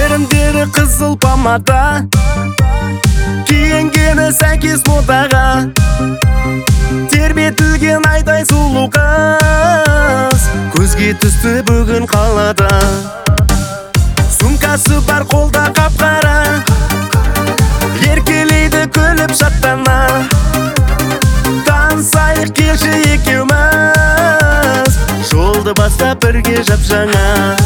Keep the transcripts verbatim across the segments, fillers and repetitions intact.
еріндері қызыл помада, киінгені сәйкес модаға, тербетілген айдай сұлу қыз, көзге түсті бүгін қалада. Сумкасы бар қолда қап-қара, еркелейді күліп шаттана. Танысайық келші екеуміз, жолды бастап бірге жап-жаңа.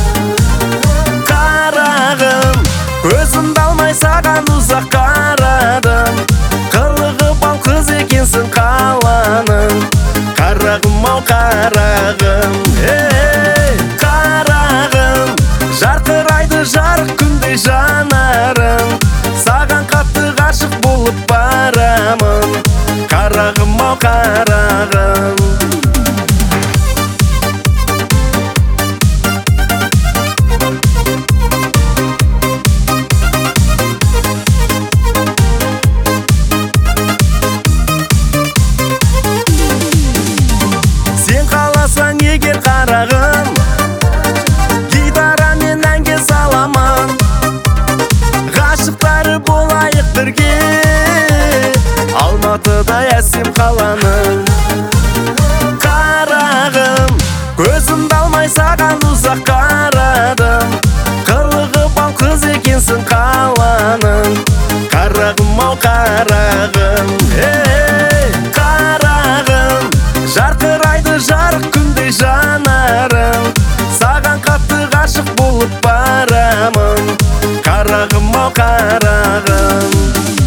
Қарағым, көзімді алмай саған ұзақ қарадым, қылығы бал қыз екенсің қаланың. Қарағым ау қарағым, ей қарағым, жарқырайды жарық күндей жанарың, саған қатты ғашық болып барамын. Қарағым ау қарағым. Сен қаласаң егер қарағым, гитарамен әнге саламын, ғашықтары болайық бірге, Алматыда әсем қаланың. Қарағым, көзімді алмай саған ұзақ қарадым, қылығы бал қыз екенсің қаланың. Қарағым ау қарағым, ей қарағым, жарқырайды жарық күндей жанарың, саған қатты ғашық болып барамын. Қарағым ау қарағым.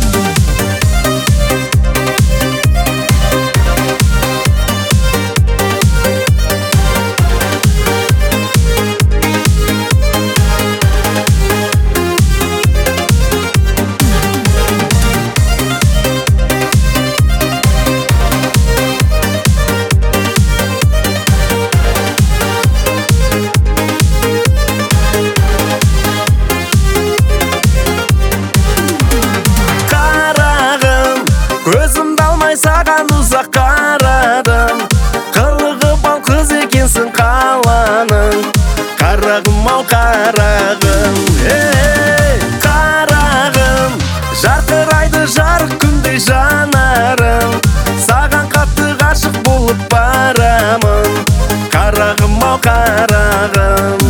Көзімді алмай саған ұзақ қарадым, қылығы бал қыз екенсің қаланың. Қарағым ау қарағым, ей қарағым, жарқырайды жарық күндей жанарың, саған қатты ғашық болып барамын. Қарағым ау қарағым.